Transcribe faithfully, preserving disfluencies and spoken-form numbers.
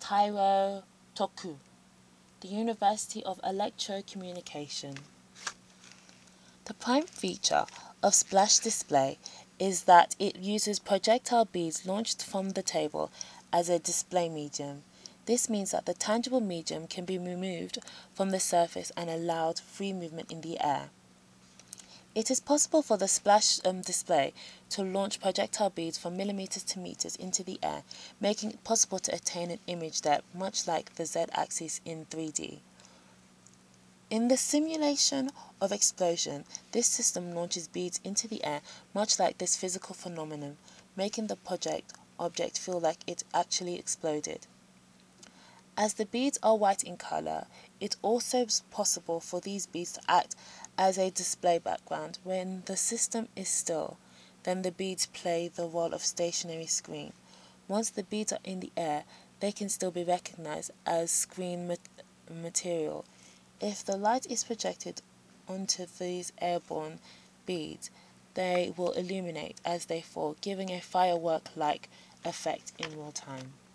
Tairo Toku, the University of Electrocommunication. The prime feature of Splash Display is that it uses projectile beads launched from the table as a display medium. This means that the tangible medium can be removed from the surface and allowed free movement in the air. It is possible for the Splash um, display to launch projectile beads from millimeters to meters into the air, making it possible to attain an image depth much like the Z-axis in three D. In the simulation of explosion, this system launches beads into the air much like this physical phenomenon, making the project object feel like it actually exploded. As the beads are white in color, it also is possible for these beads to act as a display background. When the system is still, then the beads play the role of stationary screen. Once the beads are in the air, they can still be recognized as screen mat material. If the light is projected onto these airborne beads, they will illuminate as they fall, giving a firework-like effect in real time.